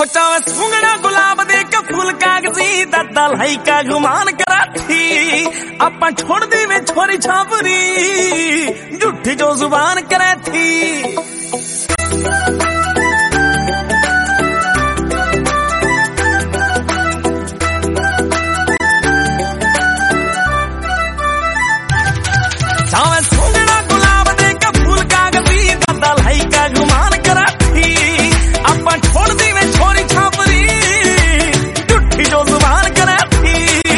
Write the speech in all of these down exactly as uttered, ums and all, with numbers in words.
चावे सूंगड़ा गुलाब दे के फूल कागजी दादा लाई का गुमान करा थी अपा छोड़ दी में छोरी छापरी झूठी जो जुबान करे थी। चावे सूंगड़ा गुलाब दे के फूल कागजी दादा लाई का गुमान करा थी अपा छोड़ दी में छोरी छापरी झूठी जो जुबान करे थी।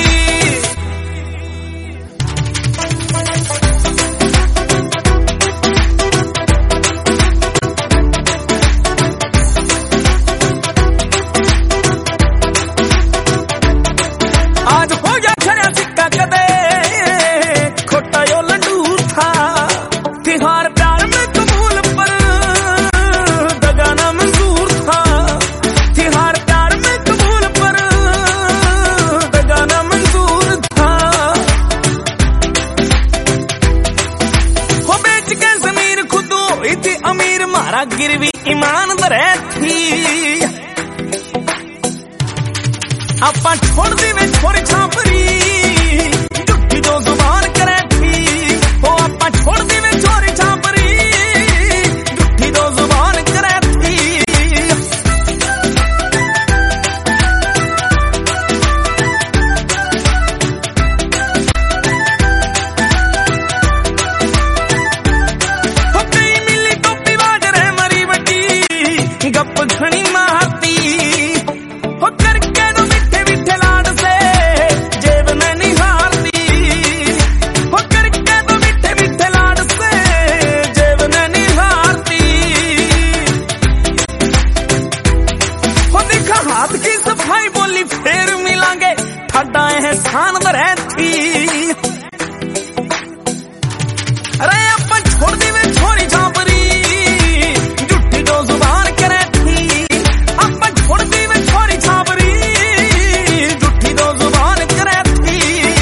आज हो गया खड़ा सिक्का कदे खोटा यो लड्डू था तिहार प्यार में कबूल पर दगाना मंजूर था। तिहार प्यार में कबूल पर दगाना मंजूर था। हो बेच के जमीन खुद हुई थी अमीर मारा गिरवी ईमान दरे थी अपा छोड़ दी में छोरी छापरी झूठी जो जुबान करे थी। वो अपा छोड़ दी में छोरी छापरी झूठी जो जुबान करे थी। हो कई मिली टोपी बाज रहे मरी बटी गप घनी मारती हो करके हाथ की सफाई बोली फिर मिलांगे ठड्डा एहसान दरे थी। अरे अपन छोड़ दी में छोरी छापरी झूठी जो जुबान करे थी। अपन छोड़ दी में छोरी छापरी झूठी जो जुबान करे थी।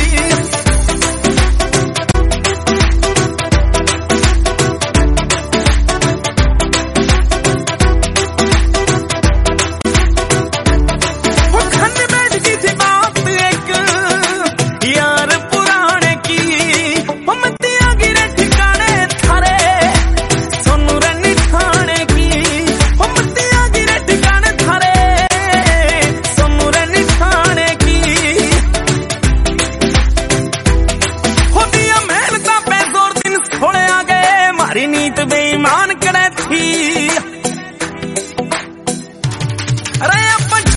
नीत बेईमान करे थी। अरे अपन